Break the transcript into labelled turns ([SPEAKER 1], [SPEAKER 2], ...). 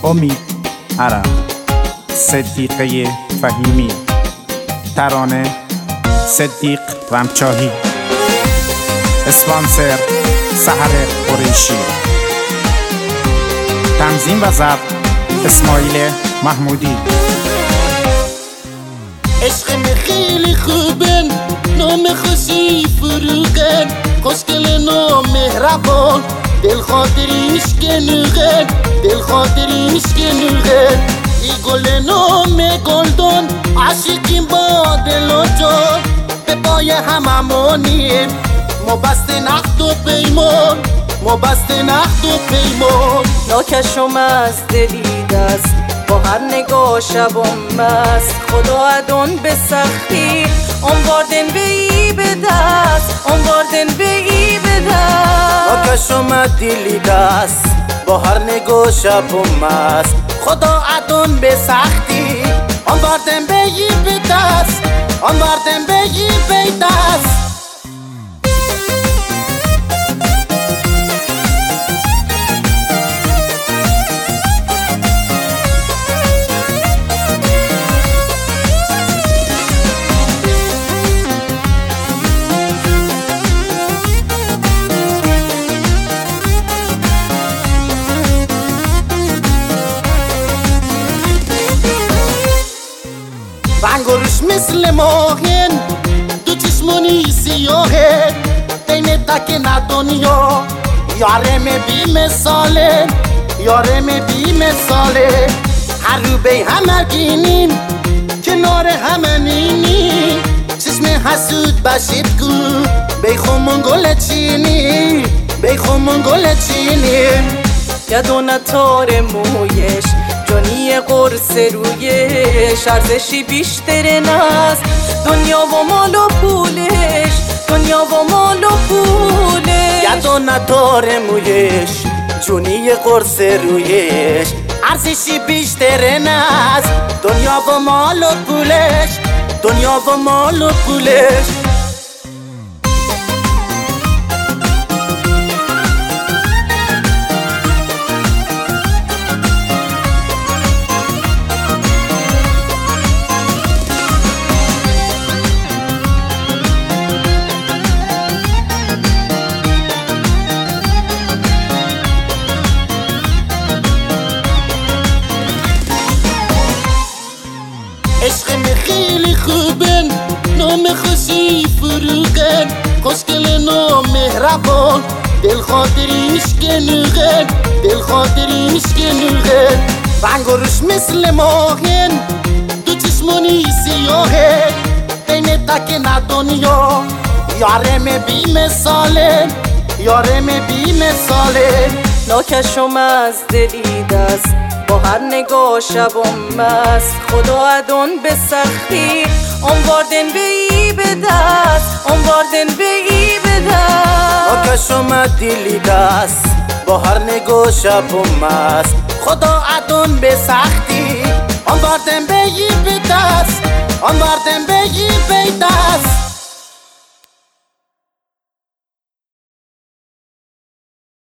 [SPEAKER 1] امید عرب، صدیقه فهیمی، ترانه صدیق رمچاهی، اسپانسر سحر قریشی، تنظیم و ضبط اسماعیل محمودی.
[SPEAKER 2] عشقم خیلی خوبن، نام خوشی فروغن، خوشگل نام مهربان، دل خاطریش گنوغن، دل خاطریش گنوغن. ای گل نام گلدان، عاشقیم با دل و جان، به پای هممونیم ما بسته نقد و پیمان، ما بسته نقد و پیمان.
[SPEAKER 3] ناکشم از دلی دست، با هر نگاه شبم مست، خدا ادون به سختی آنواردن به ای به دست، آنواردن به ای به دست.
[SPEAKER 2] ناکشم دلی دست، با هر نگاه شبم مست، خدا ادون به سختی آنواردن به ای به دست، آنواردن به ای به دست. رنگش مثل ماهن، دو چشمونی سیاهه، بین تک نه دنیا یارم بی مثاله، یارم بی مثاله. هر رو بی همه گینیم کنار همه نینی، چشم حسود باشید کو بی خمون گل چینی، بی خمون گل چینی.
[SPEAKER 3] یدونه تار مویش، جونی قرص رویش، ارزشی بیشتر ناز دنیا و مال و پولش، دنیا و مال و پولش.
[SPEAKER 2] یدونه تار مویش، جونی قرص رویش، ارزشی بیشتر ناز دنیا و مال و پولش، دنیا و مال و پولش. عشقم خیلی خوبن، نام خوشی فروغن، خوشگل نام مهربان، دل خاطریش گنوغن، دل خاطریش گنوغن. رنگش مثل ماهن، دو چشمونی سیاهه، بین تک نه دنیا یارم بی مثاله، یارم بی مثاله.
[SPEAKER 3] ناکشم از دلی دست، با هر نگاه شبم مست، خدا ادون به سختی آنواردن به ای به دست، آنواردن به ای به دست.
[SPEAKER 2] ناکشم دلی دست، با هر نگاه شبم مست، خدا ادون به سختی آنواردن به ای به دست، آنواردن به ای به دست.